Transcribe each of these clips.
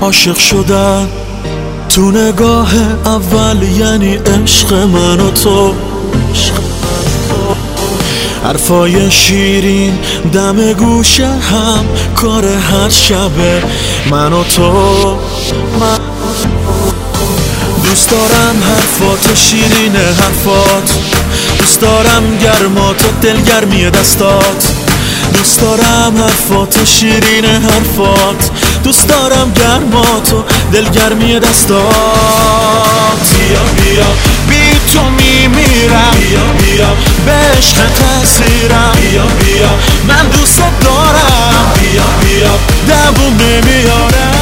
عاشق شدن تو نگاه اول یعنی عشق من و تو. حرفای شیرین دم گوشه هم کار هر شبه من و تو. دوست دارم حرفات شیرین حرفات، دوست دارم گرمات و دلگرمی دستات، دوست دارم حرفات شیرین حرفات، دوست دارم گرمات و دلگرمی دستات. بیا بیا بی تو میمیرم، بیا بیا به عشق تأثیرم، بیا بیا من دوست دارم، بیا بیا دووم نمیارم.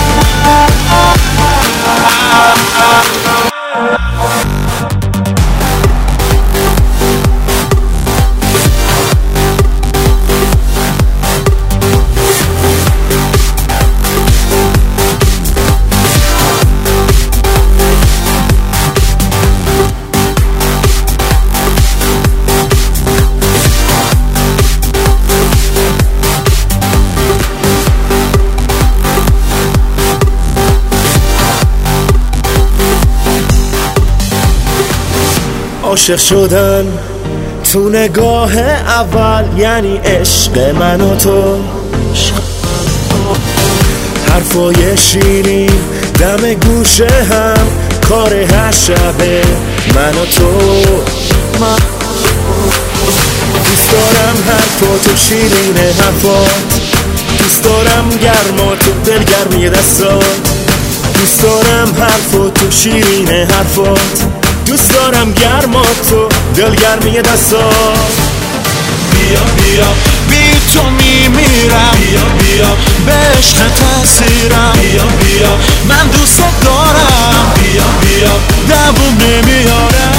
عاشق شدن تو نگاه اول یعنی عشق من و تو. حرفای شیرین دم گوشه هم کار هر شبه من و تو. دوست دارم حرفات شیرین حرفات، دوست دارم گرمات و دلگرمی دستات، دوست دارم حرفات شیرین حرفات، دوست دارم گرمات و دلگرمی دستات. بیا بیا بی تو میمیرم، بیا بیا به عشق تأثیرم، بیا بیا من دوست دارم، بیا بیا دووم نمیارم.